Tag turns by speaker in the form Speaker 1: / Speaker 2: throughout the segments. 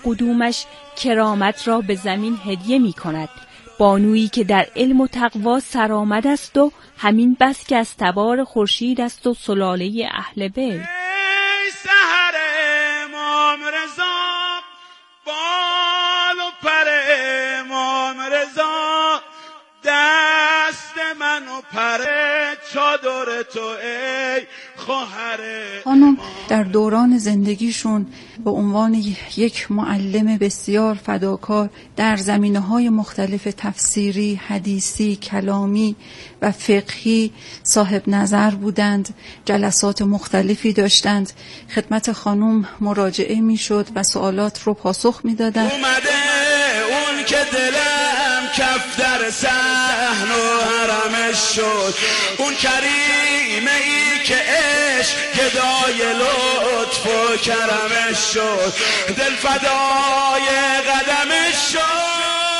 Speaker 1: قدومش کرامت را به زمین هدیه می کند. بانویی که در علم و تقوا سرآمد است و همین بس که از تبار خورشید است و سلاله اهل بیت.
Speaker 2: سحر امام رضا، بال و پر امام رضا، دست من و پر چادر تو ای خواهر.
Speaker 3: خانم در دوران زندگیشون به عنوان یک معلم بسیار فداکار در زمینه‌های مختلف تفسیری، حدیثی، کلامی و فقهی صاحب نظر بودند. جلسات مختلفی داشتند. خدمت خانم مراجعه میشد و سوالات رو پاسخ میدادند.
Speaker 2: اومده اون که دلم کف در صحن و حرمش شد، اون کریمه ای که عشق گدای لطف و کرمش شد، دل فدای قدمش شد.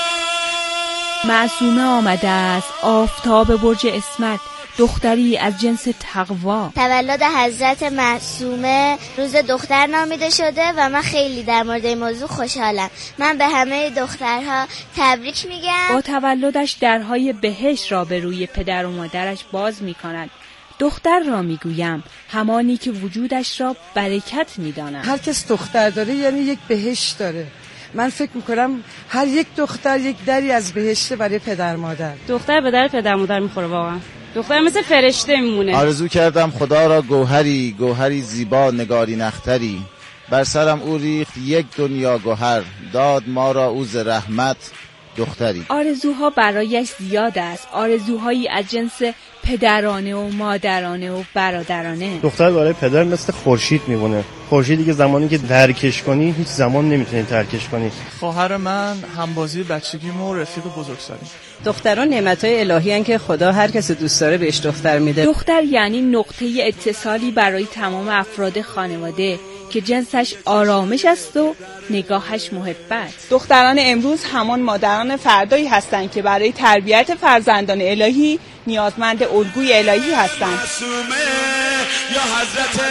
Speaker 1: معصومه آمده است، آفتاب برج اسمت، دختری از جنس تقوا.
Speaker 4: تولد حضرت معصومه روز دختر نامیده شده و من خیلی در مورد این موضوع خوشحالم. من به همه دخترها تبریک میگم.
Speaker 1: با تولدش درهای بهشت را به روی پدر و مادرش باز میکند. دختر را میگویم همانی که وجودش را برکت میداند.
Speaker 5: هر کس دختر داره یعنی یک بهشت داره. من فکر میکنم هر یک دختر یک دری از بهشت برای پدر مادر.
Speaker 6: دختر به در پدر مادر میخوره واقعا. دختر مثل فرشته میمونه.
Speaker 7: آرزو کردم خدا را گوهری، گوهری زیبا نگارین اختری، بر سرم او ریخت یک دنیا گوهر، داد ما را او ز رحمت دختری.
Speaker 1: آرزوها برایش زیاد است، آرزوهایی از جنس پدرانه و مادرانه و برادرانه.
Speaker 8: دختر برای پدر مثل خورشید میمونه. خورشیدی که زمانی که درکش کنی هیچ زمان نمیتونی ترکش کنی.
Speaker 9: خواهر من همبازی بچگیم و رفیق بزرگسالی.
Speaker 10: دختران نعمتای الهی هستند که خدا هر کس دوست داره بهش دختر میده.
Speaker 1: دختر یعنی نقطه اتصالی برای تمام افراد خانواده که جنسش آرامش است و نگاهش محبت.
Speaker 11: دختران امروز همان مادران فردایی هستند که برای تربیت فرزندان الهی نیازمند الگوی الهی هستند.
Speaker 2: معصومه یا حضرت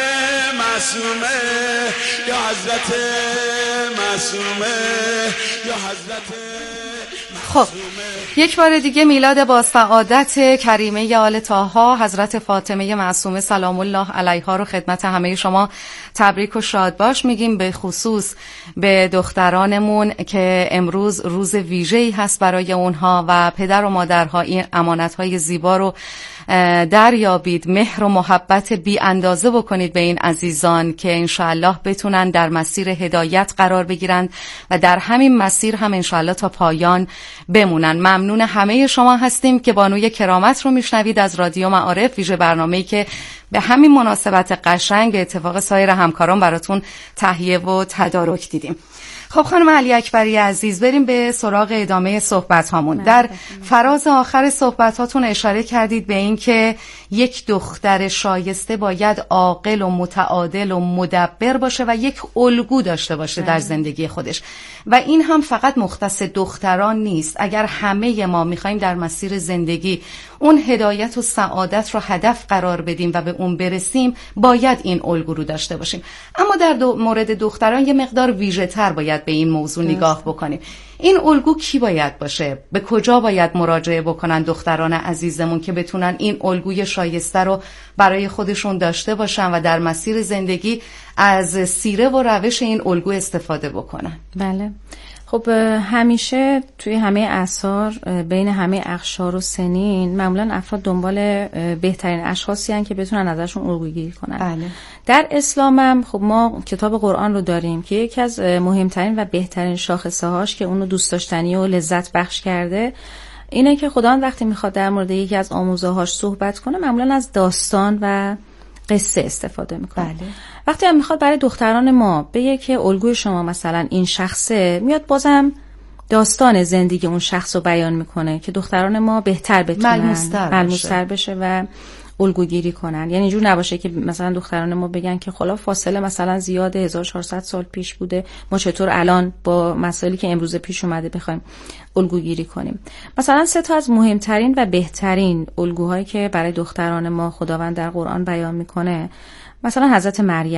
Speaker 2: معصومه، یا حضرت معصومه، یا حضرت.
Speaker 12: خب یک بار دیگه میلاد با سعادت کریمه آل طاها حضرت فاطمه معصومه سلام الله علیها رو خدمت همه شما تبریک و شاد باش میگیم، به خصوص به دخترانمون که امروز روز ویژه‌ای هست برای اونها و پدر و مادرها این امانت‌های زیبا رو دریابید، مهر و محبت بی اندازه بکنید به این عزیزان که انشاءالله بتونن در مسیر هدایت قرار بگیرن و در همین مسیر هم انشاءالله تا پایان بمونن. ممنون همه شما هستیم که بانوی کرامت رو میشنوید از رادیو معارف، ویژه برنامه‌ای که به همین مناسبت قشنگ به اتفاق سایر همکاران براتون تهیه و تدارک دیدیم. خب خانم علی اکبری عزیز، بریم به سراغ ادامه صحبت هامون. در فراز آخر صحبت هاتون اشاره کردید به این که یک دختر شایسته باید عاقل و متعادل و مدبر باشه و یک الگو داشته باشه در زندگی خودش و این هم فقط مختص دختران نیست. اگر همه ما میخوایم در مسیر زندگی اون هدایت و سعادت رو هدف قرار بدیم و به اون برسیم باید این الگو رو داشته باشیم. اما در مورد دختران یه مقدار ویژه تر باید به این موضوع نگاه بکنیم. این الگو کی باید باشه؟ به کجا باید مراجعه بکنن دختران عزیزمون که بتونن این الگوی شایسته رو برای خودشون داشته باشن و در مسیر زندگی از سیره و روش این الگو استفاده بکنن؟
Speaker 13: بله، خب همیشه توی همه اعصار بین همه اقشار و سنین معمولا افراد دنبال بهترین اشخاصی هستن که بتونن ازشون الگوگیری کنن.
Speaker 12: بله.
Speaker 13: در اسلام هم خب ما کتاب قرآن رو داریم که یکی از مهمترین و بهترین شاخصه هاش که اونو دوست داشتنی و لذت بخش کرده اینه که خداوند وقتی میخواد در مورد یکی از آموزه هاش صحبت کنه معمولا از داستان و قصه استفاده میکنه.
Speaker 12: بله.
Speaker 13: وقتی هم میخواد برای دختران ما بگه که الگوی شما مثلا این شخصه، میاد بازم داستان زندگی اون شخص رو بیان میکنه که دختران ما بهتر بتونن ملموس‌تر بشه و الگوگیری کنن. یعنی اینجور نباشه که مثلا دختران ما بگن که خلا فاصله مثلا زیاده 1400 سال پیش بوده، ما چطور الان با مسائلی که امروز پیش اومده بخوایم الگوگیری کنیم. مثلا 3 تا از مهمترین و بهترین الگوهایی که برای دختران ما خداوند در قرآن بیان میکنه، مثلا حضرت مریم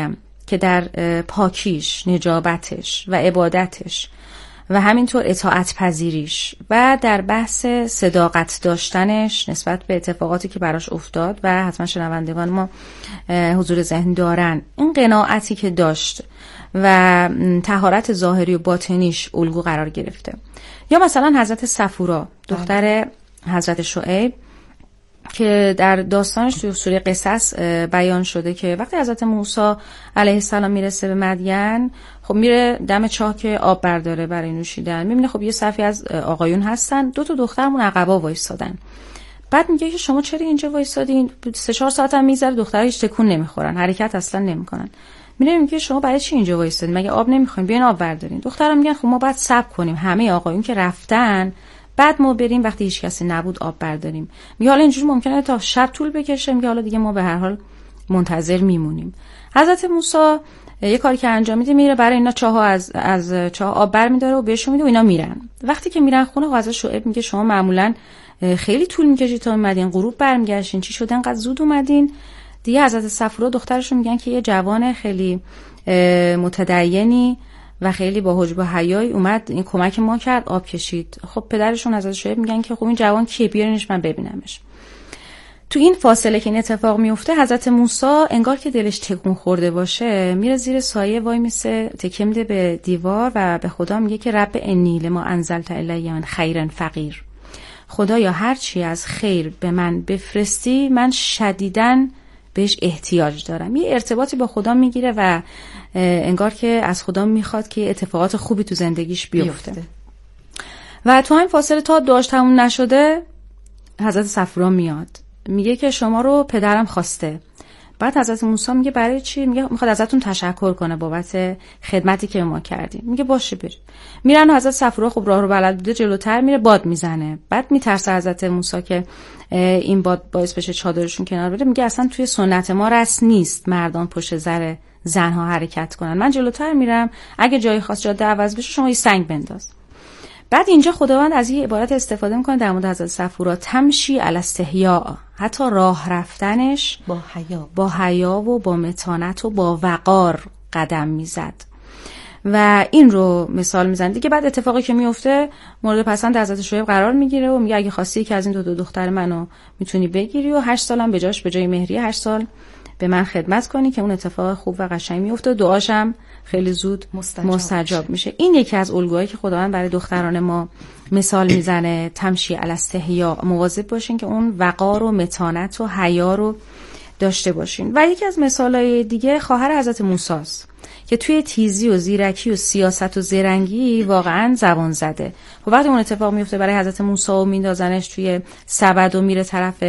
Speaker 13: که در پاکیش، نجابتش و عبادتش و همینطور اطاعت پذیریش و در بحث صداقت داشتنش نسبت به اتفاقاتی که براش افتاد و حتما شنوندگان ما حضور ذهن دارن، این قناعتی که داشت و طهارت ظاهری و باطنیش الگو قرار گرفته. یا مثلا حضرت صفورا دختر حضرت شعیب که در داستانش توی سوره قصص بیان شده که وقتی حضرت موسی علیه السلام میرسه به مدین، خب میره دم چاه که آب برداره برای نوشیدن، میبینه خب یه صفی از آقایون هستن، 2 دخترمون عقبا وایسادن. بعد میگه که شما چرا اینجا وایسادین؟ 3-4 ساعت هم میگذره دخترها هیچ تکون نمیخورن، حرکت اصلا نمیکنن. میگه شما برای چی اینجا وایسادین؟ مگه آب نمیخواین؟ بیاین آب بردارین. دخترها میگن خب ما باید صبر کنیم همه آقایون که رفتن، بعد ما بریم وقتی هیچ کسی نبود آب برداریم. میگه حالا اینجوری ممکنه تا شب طول بکشه، میگه حالا دیگه ما به هر حال منتظر میمونیم. حضرت موسی یه کاری که انجام میده، میره برای اینا چاه‌ها از چاه آب برمی‌داره و بهشون میده و اینا میرن. وقتی که میرن خونه، حضرت شعیب میگه شما معمولاً خیلی طول میکشید تا اومدین، غروب برمیگشتین، چی شد انقدر زود اومدین؟ دیگه حضرت صفورا دخترشون میگن که یه جوان خیلی متدینی و خیلی با حجب و حیایی اومد این کمک ما کرد، آب کشید. خب پدرشون حضرت شعیب میگن که خب این جوان کیه، بیارینش من ببینمش. تو این فاصله که این اتفاق میفته، حضرت موسی انگار که دلش تکون خورده باشه، میره زیر سایه وای میسه، تکیه میده به دیوار و به خدا میگه که رب انی لما انزلت الی من خیرا فقیر. خدایا هر چی از خیر به من بفرستی من شدیداً بهش احتیاج دارم. یه ارتباطی با خدا میگیره و انگار که از خدا میخواد که اتفاقات خوبی تو زندگیش بیفته. و تو همین فاصله تا دعاش تموم نشده، حضرت صفورا میاد میگه که شما رو پدرم خواسته. بعد حضرت موسی میگه برای چی؟ میگه میخواد ازتون تشکر کنه بابت خدمتی که ما کردیم. میگه باشه برید. میرن و حضرت صفورا خب راه رو بلد بوده، جلوتر میره، باد میزنه. بعد میترسه حضرت موسی که این باد باعث بشه چادرشون کنار بره. میگه اصلا توی سنت ما رسم نیست مردان پشت سر زنها حرکت کنن، من جلوتر میرم، اگه جایی خاص جاده عوض بشه شما یه سنگ بنداز. بعد اینجا خداوند از یه عبارت استفاده میکنه در مورد حضرت صفورا، تمشی علی استحیاء، حتی راه رفتنش با حیا و با متانت و با وقار قدم میزد و این رو مثال میزنه دیگه. بعد اتفاقی که میفته مورد پسند حضرت شعیب قرار میگیره و میگه اگه خواستی که از این 2 دختر منو میتونی بگیری و 8 سالم به جای مهریه 8 سال به من خدمت کنی، که اون اتفاق خوب و قشنگ میفته و دعاشم خیلی زود مستجاب میشه. این یکی از الگوهایی که خداوند برای دختران ما مثال میزنه، تمشی علی استحیاء، مواظب باشین که اون وقار و متانت و حیا رو داشته باشین. و یکی از مثالهای دیگه خواهر حضرت موسی است که توی تیزی و زیرکی و سیاست و زرنگی واقعا زبان زده. و وقتی اون اتفاق میفته برای حضرت موسی و میندازنش توی سبد و میره طرف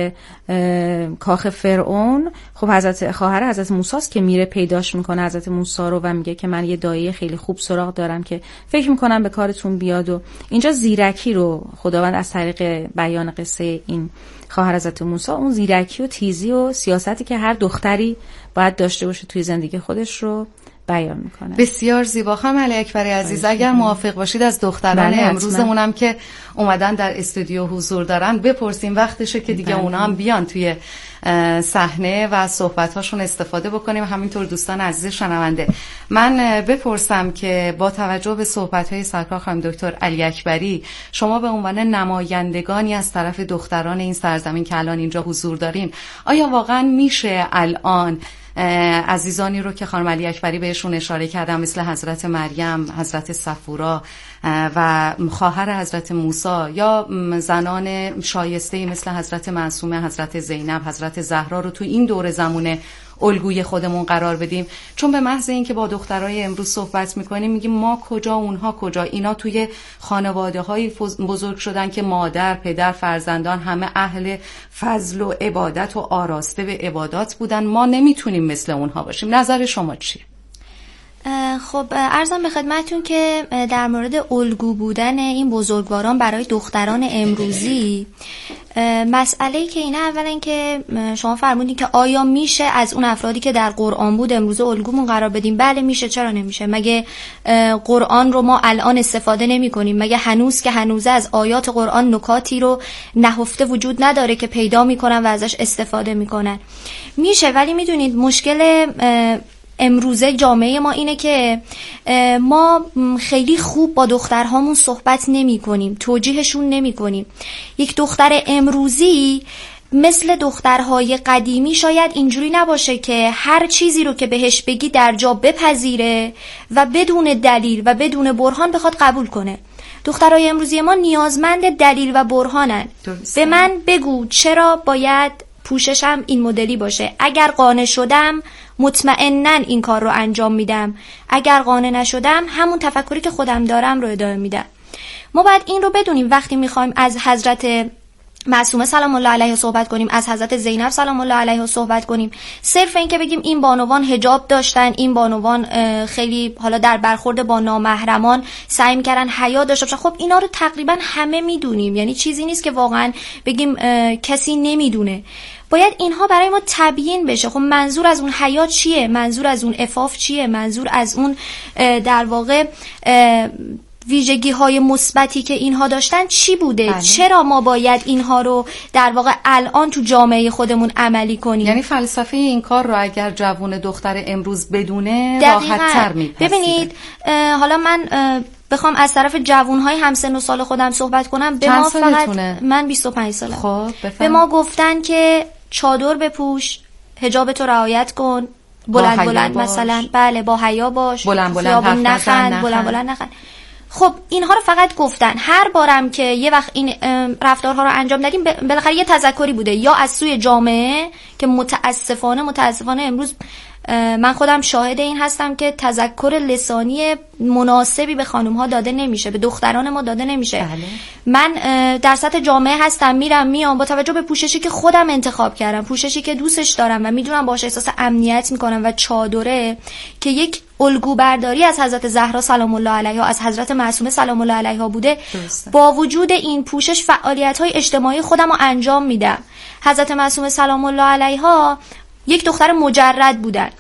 Speaker 13: کاخ فرعون، خب حضرت خواهر حضرت موسی است که میره پیداش میکنه حضرت موسی رو و میگه که من یه دایه خیلی خوب سراغ دارم که فکر میکنم به کارتون بیاد. و اینجا زیرکی رو خداوند از طریق بیان قصه این خواهر حضرت موسی، اون زیرکی و تیزی و سیاستی که هر دختری باید داشته باشه توی زندگی خودش رو بیان میکنه.
Speaker 12: بسیار زیبا. خانم علی اکبری عزیز، اگر موافق باشید از دختران امروزمونم که اومدن در استودیو حضور دارن بپرسیم، وقتشه که دیگه اونا هم بیان توی صحنه و صحبت‌هاشون استفاده بکنیم. همینطور دوستان عزیز شنونده، من بپرسم که با توجه به صحبت‌های سرکار خانم دکتر علی اکبری، شما به عنوان نمایندگانی از طرف دختران این سرزمین که الان اینجا حضور دارین، آیا واقعا میشه الان عزیزانی رو که خانم علی اکبری بهشون اشاره کردن مثل حضرت مریم، حضرت صفورا و خواهر حضرت موسی یا زنان شایسته مثل حضرت معصومه، حضرت زینب، حضرت زهرا رو تو این دور زمونه الگوی خودمون قرار بدیم؟ چون به محض اینکه با دخترای امروز صحبت میکنیم میگیم ما کجا اونها کجا، اینا توی خانواده های بزرگ شدن که مادر، پدر، فرزندان همه اهل فضل و عبادت و آراسته به عبادات بودن، ما نمیتونیم مثل اونها باشیم. نظر شما چیه؟
Speaker 14: خب عرضم به خدمتتون که در مورد الگو بودن این بزرگواران برای دختران امروزی، مسئله‌ای که اینه، اولا که شما فرمودین که آیا میشه از اون افرادی که در قرآن بود امروز الگومون قرار بدیم؟ بله میشه، چرا نمیشه؟ مگه قرآن رو ما الان استفاده نمی کنیم؟ مگه هنوز که هنوزه از آیات قرآن نکاتی رو نهفته وجود نداره که پیدا میکنن و ازش استفاده میکنن؟ میشه، ولی میدونید مشکل امروزه جامعه ما اینه که ما خیلی خوب با دخترهامون صحبت نمی کنیم، توجیهشون نمی کنیم. یک دختر امروزی مثل دخترهای قدیمی شاید اینجوری نباشه که هر چیزی رو که بهش بگی در جا بپذیره و بدون دلیل و بدون برهان بخواد قبول کنه. دخترهای امروزی ما نیازمند دلیل و برهانن. به من بگو چرا باید پوششم این مدلی باشه، اگر قانع شدم مطمئناً این کار رو انجام میدم، اگر قانع نشدم همون تفکری که خودم دارم رو ادامه میدم. ما باید این رو بدونیم وقتی میخوایم از حضرت معصومه سلام الله علیها صحبت کنیم، از حضرت زینب سلام الله علیها صحبت کنیم، صرف این که بگیم این بانوان حجاب داشتن، این بانوان خیلی حالا در برخورد با نامحرمان سعی می‌کردن حیا داشته باشن، خب اینا رو تقریبا همه میدونیم، یعنی چیزی نیست که واقعا بگیم کسی نمیدونه. باید اینها برای ما تبیین بشه. خب منظور از اون حیا چیه؟ منظور از اون عفاف چیه؟ منظور از اون در واقع ویژگی های مثبتی که اینها داشتن چی بوده؟ بله. چرا ما باید اینها رو در واقع الان تو جامعه خودمون عملی کنیم؟
Speaker 12: یعنی فلسفه این کار رو اگر جوون دختر امروز بدونه راحت‌تر میپذیره.
Speaker 14: ببینید حالا من بخوام از طرف جوانهای همسن و سال خودم صحبت کنم، به ما فقط من 25 سالم.
Speaker 12: خب
Speaker 14: به ما گفتن که چادر بپوش، حجاب تو رعایت کن، بلند بلند باش. مثلا بله با حیا باش،
Speaker 12: بلند بلند
Speaker 14: نخند، بلند بلند نخند. خب اینها رو فقط گفتن. هر بارم که یه وقت این رفتارها رو انجام ندیم بالاخره یه تذکری بوده، یا از سوی جامعه که متاسفانه امروز من خودم شاهد این هستم که تذکر لسانی مناسبی به خانم ها داده نمیشه، به دختران ما داده نمیشه.
Speaker 12: بله.
Speaker 14: من در سطح جامعه هستم، میام با توجه به پوششی که خودم انتخاب کردم، پوششی که دوستش دارم و میدونم باهاش احساس امنیت میکنم و چادره که یک الگو برداری از حضرت زهرا سلام الله علیها، از حضرت معصومه سلام الله علیها بوده، با وجود این پوشش فعالیت‌های اجتماعی خودم رو انجام میدم. حضرت معصومه سلام الله علیها یک دختر مجرد بودن،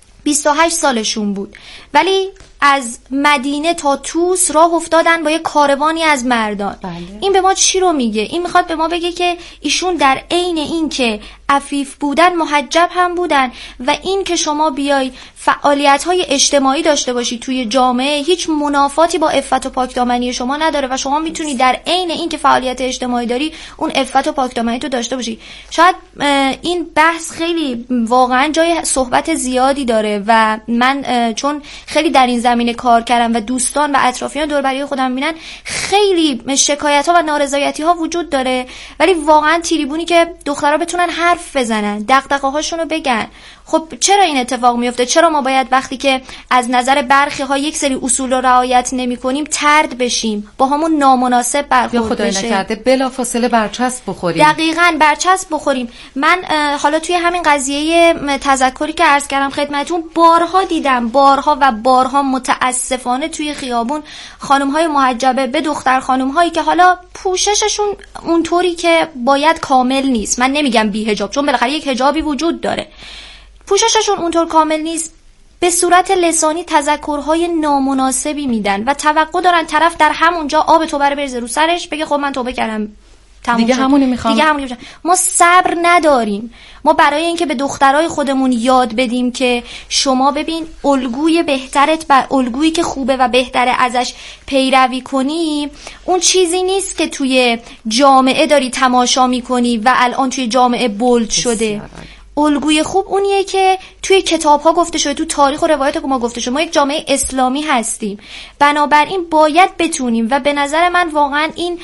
Speaker 14: 28 سالشون بود، ولی از مدینه تا طوس راه افتادن با یک کاروانی از مردان.
Speaker 12: بله.
Speaker 14: این به ما چی رو میگه؟ این میخواد به ما بگه که ایشون در عین این که عفیف بودن محجب هم بودن و این که شما بیای فعالیت‌های اجتماعی داشته باشی توی جامعه هیچ منافاتی با عفت و پاکدامنی شما نداره و شما میتونی در عین این که فعالیت اجتماعی داری اون عفت و پاکدامنی تو داشته باشی. شاید این بحث خیلی واقعا جای صحبت زیادی داره و من چون خیلی در این زمینه کار کردم و دوستان و اطرافیان دور برای خودم میبینن خیلی شکایت‌ها و نارضایتی‌ها وجود داره، ولی واقعا تریبونی که دخترها بتونن حرف بزنن، دغدغه‌هاشون رو بگن. خب چرا این اتفاق میفته؟ چرا ما باید وقتی که از نظر برخی ها یک سری اصول رو رعایت نمی‌کنیم طرد بشیم، با همون نامناسب برخورد بشه،
Speaker 12: خدای نکرده بلافاصله برچسب بخوریم؟
Speaker 14: دقیقاً برچسب بخوریم. من حالا توی همین قضیه تذکری که عرض کردم خدمتتون بارها دیدم، بارها متاسفانه توی خیابون خانم‌های محجبه به دختر خانم‌هایی که حالا پوشششون اونطوری که باید کامل نیست، من نمیگم بی حجاب چون بالاخره یک حجابی وجود داره، پوشششون اونطور کامل نیست، به صورت لسانی تذکرهای نامناسبی میدن و توقع دارن طرف در همونجا آب توبه رو بریزه رو سرش بگه خب من توبه کردم
Speaker 12: دیگه همونی میخوام.
Speaker 14: ما صبر نداریم. ما برای اینکه به دخترای خودمون یاد بدیم که شما ببین الگوی بهترت و الگویی که خوبه و بهتره ازش پیروی کنی، اون چیزی نیست که توی جامعه داری تماشا میکنی و الان توی جامعه بولد شده. الگوی خوب اونیه که توی کتاب‌ها گفته شده، تو تاریخ و روایات ما گفته شده. ما یک جامعه اسلامی هستیم، بنابراین باید بتونیم و به نظر من واقعا این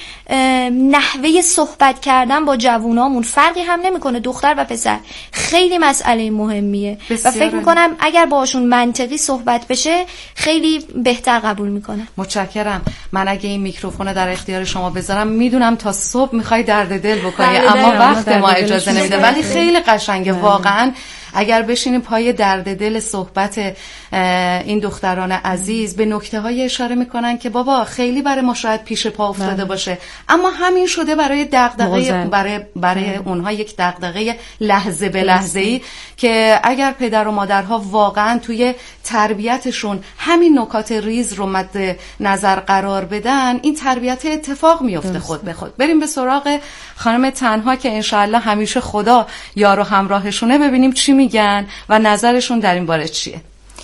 Speaker 14: نحوه صحبت کردن با جوونامون فرقی هم نمیکنه، دختر و پسر، خیلی مسئله مهمیه و فکر میکنم اگر باشون منطقی صحبت بشه خیلی بهتر قبول میکنه.
Speaker 12: متشکرم. من اگه این میکروفون در اختیار شما بذارم میدونم تا صبح میخوای درد دل بکنی اما وقت ما اجازه نمیده، ولی خیلی قشنگه واقعا اگر بشینیم پای درد دل صحبت این دختران عزیز، به نکته های اشاره میکنن که بابا خیلی برای ما شاید پیش پا افتاده باشه، اما همین شده برای دغدغه، برای اونها یک دغدغه لحظه به لحظه‌ای که اگر پدر و مادرها واقعا توی تربیتشون همین نکات ریز رو مد نظر قرار بدن، این تربیت اتفاق میفته خود به خود. بریم به سراغ خانم تنها که انشالله همیشه خدا یار و همراهشونه، ببینیم چی میگن و نظرشون در این باره چیه.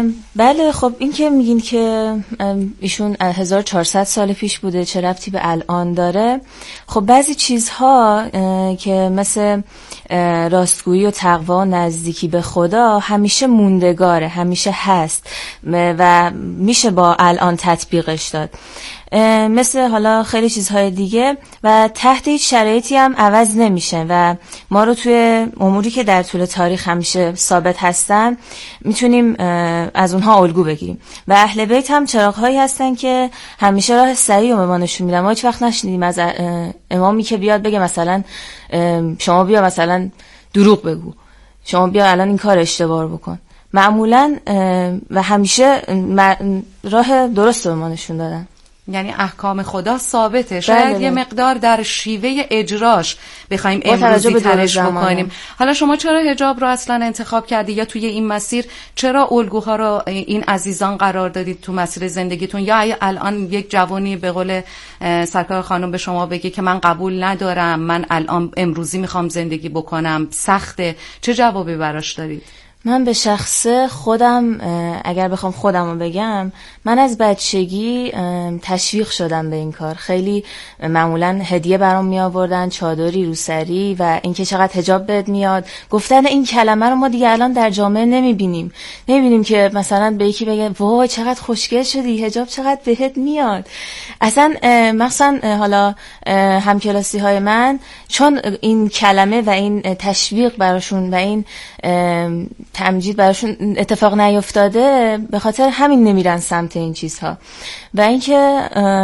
Speaker 13: بله خب این که میگین که ایشون 1400 سال پیش بوده چه ربطی به الان داره؟ خب بعضی چیزها که مثل راستگویی و تقوا و نزدیکی به خدا همیشه موندگاره، همیشه هست و میشه با الان تطبیقش داد، مثل حالا خیلی چیزهای دیگه و تحت هیچ شرایطی هم عوض نمیشه و ما رو توی اموری که در طول تاریخ همیشه ثابت هستن میتونیم از اونها الگو بگیریم و اهل بیت هم چراغ‌هایی هستن که همیشه راه صحیح رو به ما نشون میدن. ما هیچ وقت نشنیدیم از امامی که بیاد بگه مثلا شما بیا مثلا دروغ بگو، شما بیا الان این کار اشتباه بکن. معمولا و همیشه راه درست به ما نشون دادن.
Speaker 12: یعنی احکام خدا ثابته، شاید یه مقدار در شیوه اجراش بخوایم امروزی ترش بکنیم. حالا شما چرا حجاب رو اصلا انتخاب کردی یا توی این مسیر چرا الگوها رو این عزیزان قرار دادید تو مسیر زندگیتون؟ یا الان یک جوانی به قول سرکار خانم به شما بگه که من قبول ندارم، من الان امروزی میخوام زندگی بکنم، سخته، چه جوابی براش دارید؟
Speaker 13: من به شخص خودم اگر بخوام خودم رو بگم، من از بچگی تشویق شدم به این کار. خیلی معمولا هدیه برام می آوردن، چادری، روسری و اینکه چقدر حجاب بهت میاد. گفتن این کلمه رو ما دیگه الان در جامعه نمیبینیم که مثلا به یکی بگه وای چقدر خوشگل شدی، حجاب چقدر بهت میاد. اصلا مثلا حالا همکلاسی های من چون این کلمه و این تشویق براشون و این تمجید براشون اتفاق نیفتاده، به خاطر همین نمیرن سمت این چیزها. و اینکه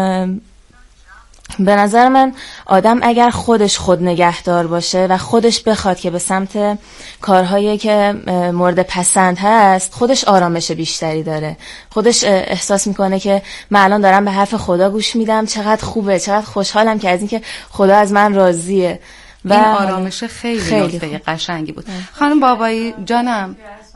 Speaker 13: به نظر من آدم اگر خودش خود نگهدار باشه و خودش بخواد که به سمت کارهایی که مورد پسند هست، خودش آرامش بیشتری داره، خودش احساس میکنه که من الان دارم به حرف خدا گوش میدم، چقدر خوبه، چقدر خوشحالم که از اینکه خدا از من راضیه.
Speaker 12: و این آرامش خیلی نکته قشنگی بود. خانم بابایی جانم،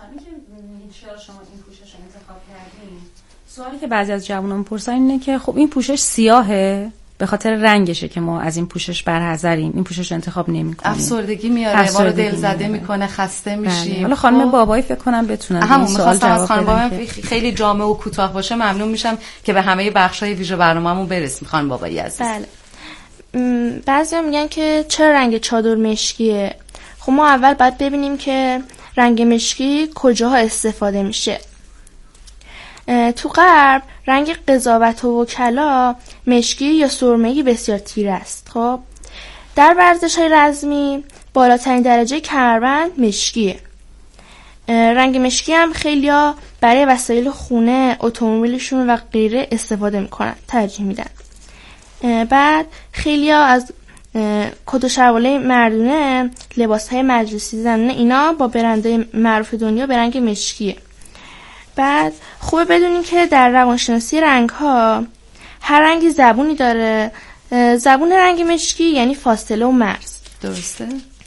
Speaker 13: سوالی که بعضی از جوانان میپرسن اینه که خب این پوشش سیاهه به خاطر رنگشه که ما از این پوشش برحذریم، این پوشش رو انتخاب نمی‌کنیم،
Speaker 12: افسردگی میاره، ما رو دلزده میکنه، خسته میشیم.
Speaker 13: حالا خانم بابایی فکر کنم بتونن این سوال جواب بدن.
Speaker 12: خیلی جامع و کوتاه باشه ممنون میشم که به همه بخش‌های ویژه برنامه‌مون برسیم. خانم بابایی عزیز.
Speaker 15: بله. بعضیا میگن که چرا رنگ چادر مشکیه؟ خب ما اول باید ببینیم که رنگ مشکی کجاها استفاده میشه. تو غرب رنگ قضاوت و وکلا مشکی یا سرمه‌ای بسیار تیره است. خب در ورزش‌های رزمی بالاترین درجه کمربند مشکیه. رنگ مشکی هم خیلی‌ها برای وسایل خونه، اتومبیلشون و غیره استفاده میکنن، ترجیح میدن. بعد خیلی‌ها از کت و شلوار مردونه، لباس‌های مجلسی زنانه، اینا با برندهای معروف دنیا به رنگ مشکیه. بعد خوبه بدونین که در روانشناسی رنگ‌ها هر رنگی زبونی داره. زبون رنگ مشکی یعنی فاصله و مرز.
Speaker 12: درسته؟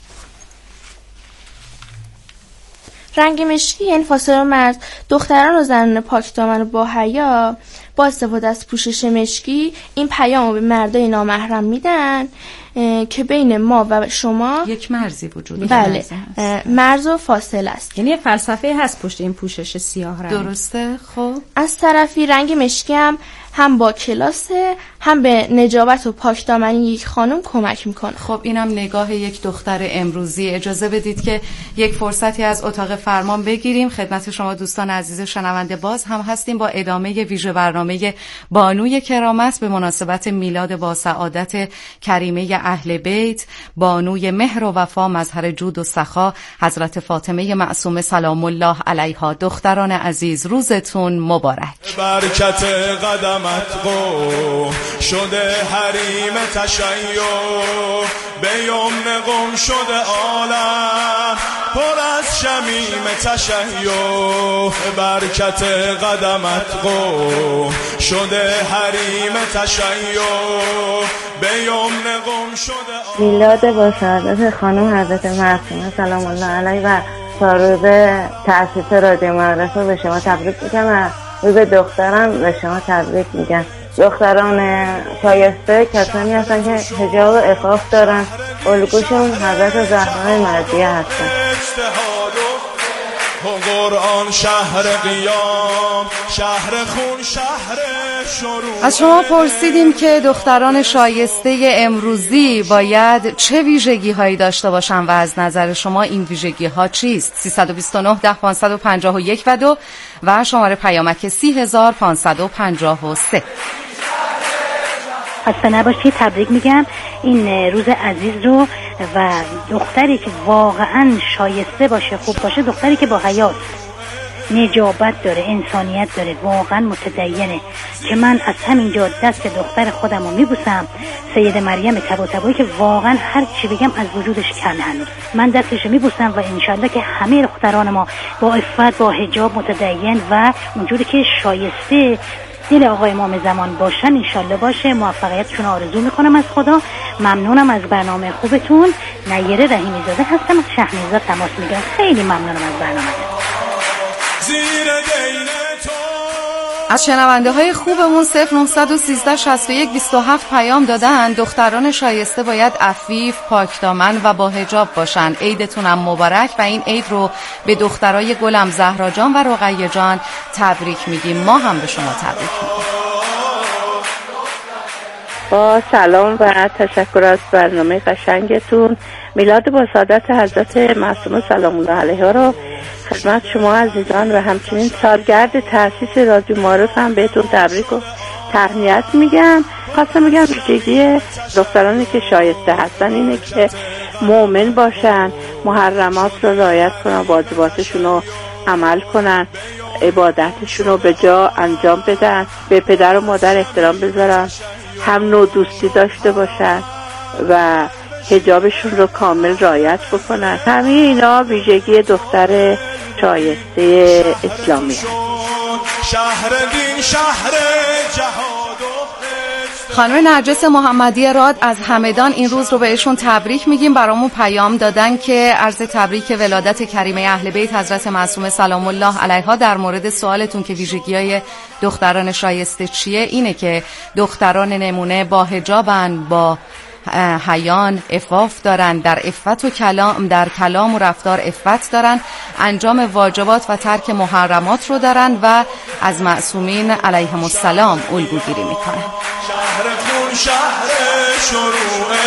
Speaker 15: رنگ مشکی یعنی فاصله و مرز. دختران و زنان پاکدامن و با حیا با استفاده از پوشش مشکی این پیام رو به مردای نامحرم میدن که بین ما و شما
Speaker 12: یک مرزی وجود
Speaker 15: داره. بله، مرز و فاصله است.
Speaker 13: یعنی یه فلسفه هست پشت این پوشش سیاه رنگ.
Speaker 12: درسته. خب
Speaker 15: از طرفی رنگ مشکی هم با کلاسه، هم به نجابت و پاکدامنی یک خانم کمک میکنه.
Speaker 12: خب اینم نگاه یک دختر امروزی. اجازه بدید که یک فرصتی از اتاق فرمان بگیریم. خدمت شما دوستان عزیز شنونده باز هم هستیم با ادامه ویژه برنامه بانوی کرامت به مناسبت میلاد با سعادت کریمه اهل بیت، بانوی مهر و وفا، مظهر جود و سخا، حضرت فاطمه معصومه سلام الله علیها. دختران عزیز روزتون مبارک.
Speaker 2: برکت قدمت قوم شده حریم تشیع، به یمن قم شده عالم پر از شمیم تشیع. برکت قدمت قوم شده حریم تشیع، به یمن قم شده
Speaker 16: میلاد با سعادت خانم حضرت معصومه سلام الله علیها و تاروز تأسیس رادیو مدرسه به شما تبریک میگم و روز دخترم به شما تبریک میگم. دختران شایسته کسانی هستن که حجاب و عفاف دارن، الگوشون حضرت زهرا مرضیه هستن.
Speaker 2: قرآن شهر قیام، شهر خون، شهر شروع.
Speaker 12: از شما پرسیدیم که دختران شایسته امروزی باید چه ویژگی هایی داشته باشن و از نظر شما این ویژگی ها چیست؟ 329 10 551 و 2 و شماره پیامک 30553.
Speaker 17: خسته نباشید. تبریک میگم این روز عزیز رو و دختری که واقعا شایسته باشه، خوب باشه، دختری که با حیاست، نجابت داره، انسانیت داره، واقعا متدینه، که من از همینجا دست دختر خودم رو میبوسم، سید مریم طباطبایی که واقعا هر چی بگم از وجودش کم هنوز، من دستش رو میبوسم و انشالله که همه دختران ما با عفت، با حجاب، متدین و اونجوری که شایسته دل آقای امام زمان باشن انشالله باشه. موفقیتشون آرزو میکنم از خدا. ممنونم از برنامه خوبتون. نیره رحیمی زاده هستم، از شهرنیزا تماس میگیرم. خیلی ممنونم از برنامه.
Speaker 12: از شنونده های خوبمون 0913 61 27 پیام دادن. دختران شایسته باید عفیف، پاکدامن و با حجاب باشن. عیدتونم مبارک و این عید رو به دخترای گلم زهرا جان و رقیه جان تبریک میگیم. ما هم به شما تبریک میگیم.
Speaker 16: با سلام و تشکر از برنامه قشنگتون. میلاد با سعادت حضرت معصومه سلام الله علیها رو خدمت شما عزیزان و همچنین سالگرد تأسیس رادیو معارف هم بهتون تبریک و تهنیت میگم. خواستم بگم ویژگی دخترانی که شایسته هستن اینه که مؤمن باشن، محرمات رو رعایت کنن، واجباتشون رو عمل کنن، عبادتشون رو به جا انجام بدن، به پدر و مادر احترام بذارن، هم نوع دوستی داشته باشن و حجابشون رو کامل رعایت بکنن. همه اینا ویژگی دختر شایسته اسلامی هست.
Speaker 2: شهر دین، شهر جهاد.
Speaker 12: خانم نرجس محمدی راد از همدان این روز رو بهشون تبریک میگیم. برامون پیام دادن که عرض تبریک ولادت کریمه اهل بیت حضرت معصومه سلام الله علیها. در مورد سوالتون که ویژگی‌های دختران شایسته چیه، اینه که دختران نمونه با حجابن، با حیان، عفاف دارن، در عفت و کلام، در کلام و رفتار عفت دارن، انجام واجبات و ترک محرمات رو دارن و از معصومین علیهم السلام الگوگیری میکنن.
Speaker 2: شهر خون، شهر شروع.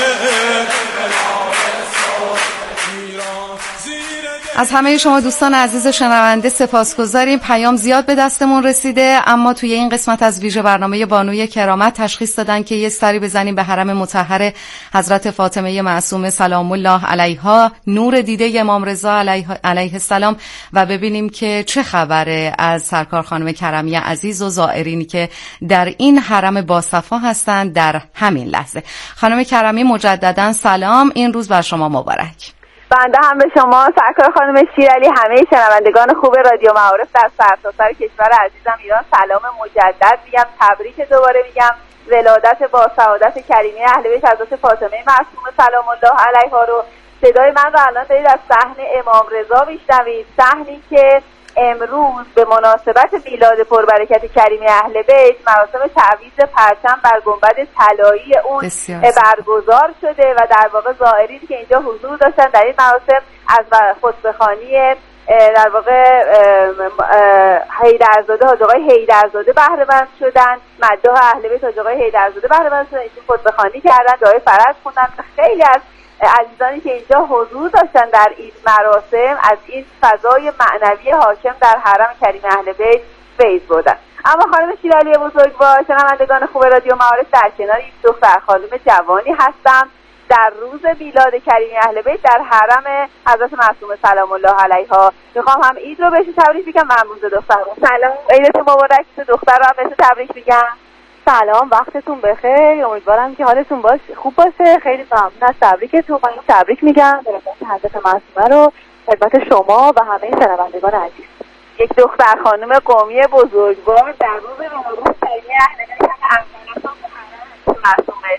Speaker 12: از همه شما دوستان عزیز شنونده سپاسگزاریم. پیام زیاد به دستمون رسیده، اما توی این قسمت از ویژه برنامه بانوی کرامت تشخیص دادن که یه سری بزنیم به حرم مطهر حضرت فاطمه معصومه سلام الله علیها، نور دیده امام رضا علیه السلام، و ببینیم که چه خبره از سرکار خانم کرمی عزیز و زائرینی که در این حرم باصفا هستند در همین لحظه. خانم کرمی مجددا سلام، این روز بر شما مبارک.
Speaker 18: بنده هم به شما سرکار خانم شیرعلی، همه شنوندگان خوب رادیو معارف در سرتاسر کشور عزیزم ایران سلام مجدد میگم، تبریک دوباره میگم. ولادت با سعادت کریمه اهل بیت حضرت فاطمه معصومه سلام الله علیها رو صدای من رو الان دارید از صحن امام رضا میشنوید، صحنی که امروز به مناسبت میلاد پربرکت کریمه اهل بیت مراسم تعویض پرچم بر گنبد طلایی اون برگزار شده و در واقع زائرینی که اینجا حضور داشتن در این مراسم از خطبه‌خوانی در واقع حیدرزاده حاج آقای حیدرزاده بهره مند شدن، مداح اهل بیت حاج آقای حیدرزاده بهره مند شدن، ایشون خطبه‌خوانی کردن، دعای فرج خوندن. خیلی از عزیزانی که اینجا حضور داشتن در این مراسم از این فضای معنوی حاکم در حرم کریم اهل بیت فیض بردن. اما خانم شیرعلی بزرگوار، شنوندگان خوب رادیو معارف، در کنار یک دختر خانم جوانی هستم در روز میلاد کریم اهل بیت در حرم حضرت معصومه سلام الله علیها. میخوام هم عید رو بهش تبریک بگم و هم روز دخترمون. سلام، عیدتون مبارک. دختر رو هم بهش تبریک میگم. سلام، وقتتون بخیر، امیدوارم که حالتون خوب باشه. خیلی ممنون از تبریکتون. من تبریک میگم به حضرت معصومه رو خدمت شما و همه شنوندگان عزیز. یک دختر خانم قومی بزرگوار در روز میلاد کریمه اهل بیت معصومه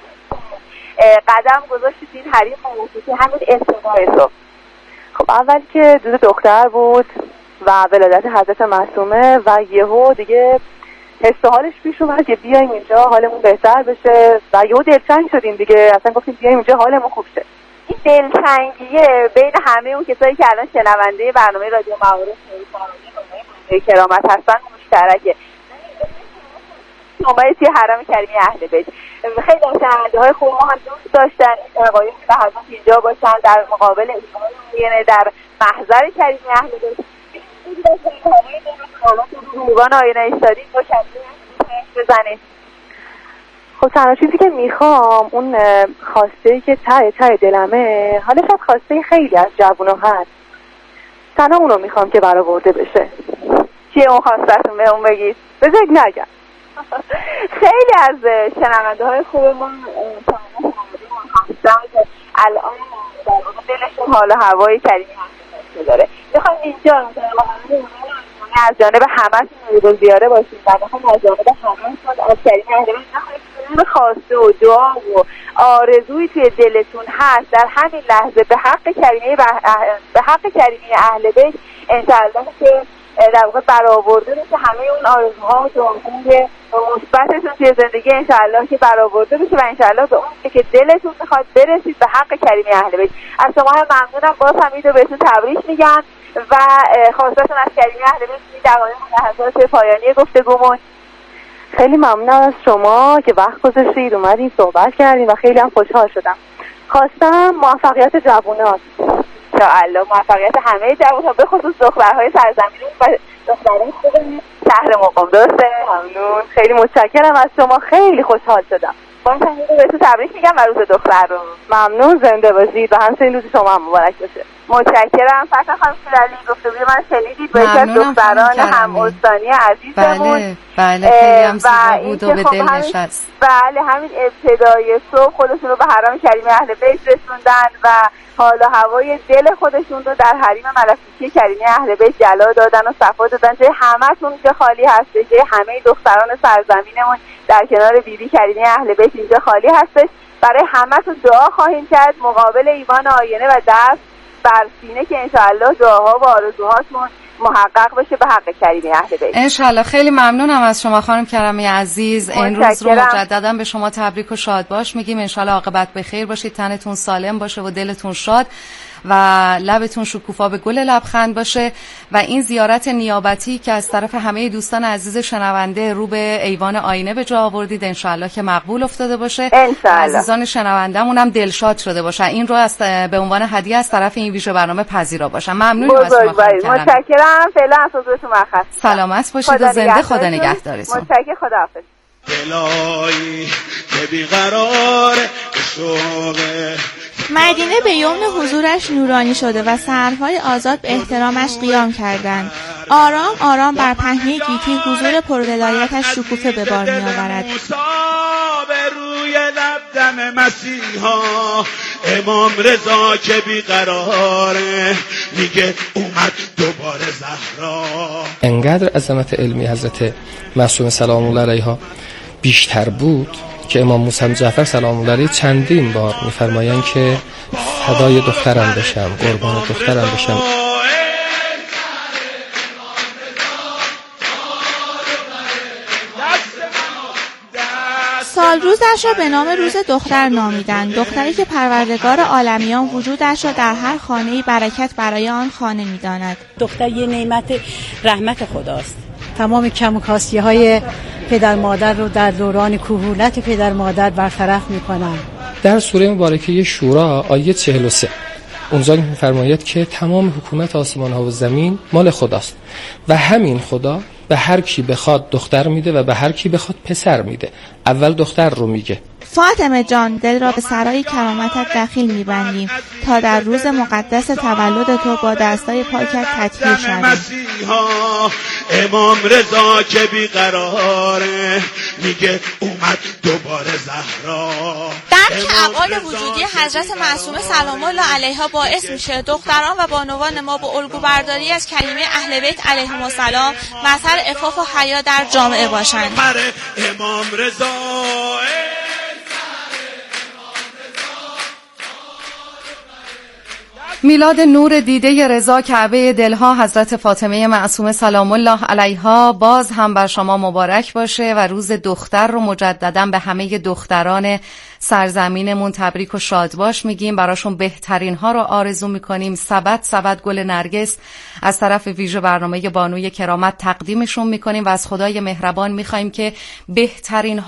Speaker 18: قدم گذاشتید این حریم موسیقی همین ابتدای صبح. خب اول که روز دختر بود و ولادت حضرت معصومه و یهو دیگه حس و حالش پیش اومد که بیایم اینجا حالمون بهتر بشه و یهو دلتنگ شدیم دیگه، اصلا گفتیم بیایم اینجا حالمون خوب شه. این دلتنگیه بین همه اون کسایی که الان شنونده برنامه رادیو معارف کرامت هستن مشترکه. نمایش توی حرم کریمی اهل بیت خیلی از شنونده‌های خوب ما هم دوست داشتن این آقایون که هر وقت اینجا باشن در مقابل ایمان در محضر کریمی اهل بیت روان آینه ایستادی بزنید.
Speaker 19: خب تنها چیزی که میخوام اون خواسته که ته دلمه، حالا شاید خواسته خیلی از جوونا هست، تنها اونو میخوام که برآورده بشه.
Speaker 18: چیه اون خواستتون به اون بگید؟
Speaker 19: بذارید نگم.
Speaker 18: خیلی از شنونده های خوب ما هستن که الان در واقع دلشون حال و هوای کریمی هست داره. میخوام اینجا از جانب همه رو زیاره باشیم و میخوام از جانب همه از کریمی اهل بیت خواسته و دعا و آرزویی توی دلتون هست در همین لحظه به حق کریمی اهل بیت انشاءالله که در واقع برآورده بشه همه اون آرزوها و دعاهای مثبتتون توی زندگی انشاءالله که برآورده بشه و انشاءالله به اون که دلتون میخواد برسید به حق کریمی اهل بیت. از شما هم ممنونم، باز هم اینو بهتون تبریک میگم و خواستتون از کریمی اهل بیت دقایق لحظات پایانی گفتگومون.
Speaker 19: خیلی ممنونم از شما که وقت گذاشتید اومدین صحبت کردین و خیلی هم خوشحال شدم. خواستم موفقیت جووناست.
Speaker 18: انشاءالله موفقیت همه جوان‌ها به خصوص دخترهای سرزمین و دختران خوب شهر مقام. درسته؟
Speaker 19: ممنون، خیلی متشکرم از شما، خیلی خوشحال شدم.
Speaker 18: باز هم بهتون تبریک میگم و روز دختر رو.
Speaker 19: ممنون، زنده باشید و همچنین روز شما هم مبارک باشه.
Speaker 18: متشکرم. فتح خانم شیرالی گفتگوی من شنیدید با یکی از دختران هم استانی عزیزمون.
Speaker 12: بله خیلی هم زیبا بود و به دل نشست.
Speaker 18: بله همین ابتدای صبح خودشون رو به حرم کریمی اهل بیت رسوندن و حال و هوای دل خودشون رو در حریم ملکوتی کریمی اهل بیت جلا دادن و صفا دادن. جای همتون که خالی هستش، جای همه دختران سرزمینمون در کنار بیبی کریمی اهل بیت اینجا خالی هستش. برای همتون دعا خواهیم کرد مقابل ایوان آینه و دست بر سینه که انشاءالله دعاها و آرزوهاتون محقق بشه به حق کریمی اهل بیت.
Speaker 12: انشالله. خیلی ممنونم از شما خانم کرمی عزیز. این روز رو مجددا به شما تبریک و شاد باش میگیم. انشالله عاقبت به خیر باشید، تنتون سالم باشه و دلتون شاد و لبتون شکوفا به گل لبخند باشه و این زیارت نیابتی که از طرف همه دوستان عزیز شنونده رو به ایوان آینه به جا آوردید انشالله که مقبول افتاده باشه. عزیزان شنوندمون هم دلشاد شده باشه. این رو به عنوان هدیه از طرف این ویژه برنامه پذیرا باشم. ممنونم از شما.
Speaker 18: متشکرم. فعلا حضورتون مرخص.
Speaker 12: سلامت باشید و زنده خدا نگهدارتون.
Speaker 18: متشکرم. خداحافظ.
Speaker 2: دلایی که بیقرار شوق
Speaker 15: مدینه به یوم حضورش نورانی شده و سحرهای آزاد به احترامش قیام کردند. آرام آرام بر پهنه گیتی حضور پرولایتش شکوفه به بار می آورد.
Speaker 2: روی لبدم مسیحا امام رضا که بیقراره میگه اومد دوباره زهرا.
Speaker 20: انقدر عظمت علمی حضرت معصومه سلام الله علیها بیشتر بود که امام موسی جعفر سلام الله علیه چندین بار میفرمایند که فدای دخترم بشم، قربان دخترم بشم.
Speaker 15: سال روزش را به نام روز دختر نامیدند. دختری که پروردگار عالمیان وجودش را در هر خانه‌ای برکت برای آن خانه می‌داند.
Speaker 21: دختر یه نعمت رحمت خداست. تمام کم و کاستی‌های پدر مادر رو در دوران کهولت پدر مادر برطرف می‌کنند.
Speaker 20: در سوره مبارکه شورا آیه 43 اونجا می‌فرماید که تمام حکومت آسمان‌ها و زمین مال خداست و همین خدا به هر کی بخواد دختر میده و به هر کی بخواد پسر میده. اول دختر رو میگه.
Speaker 15: فاطمه جان، دل را به سرای کرامتت داخل میبندیم تا در روز مقدس تولد تو با دستای پاکت تطهیر شویم.
Speaker 2: امام رضا که بیقراره میگه اومد دوباره زهرا.
Speaker 15: درک ابعاد وجودی حضرت معصومه سلام الله علیها باعث میشه دختران و بانوان ما با الگو برداری از کریمه اهل بیت علیهم السلام مظهر عفاف و حیا در جامعه باشند.
Speaker 2: امام رضا
Speaker 12: میلاد نور دیده رضا کعبه دلها حضرت فاطمه معصومه سلام الله علیها باز هم بر شما مبارک باشه و روز دختر رو مجددا به همه دختران سرزمینمون تبریک و شاد باش میگیم. براشون بهترین ها رو آرزو میکنیم. سبد گل نرگس از طرف ویژه برنامه بانوی کرامت تقدیمشون میکنیم و از خدای مهربان میخوایم که بهترین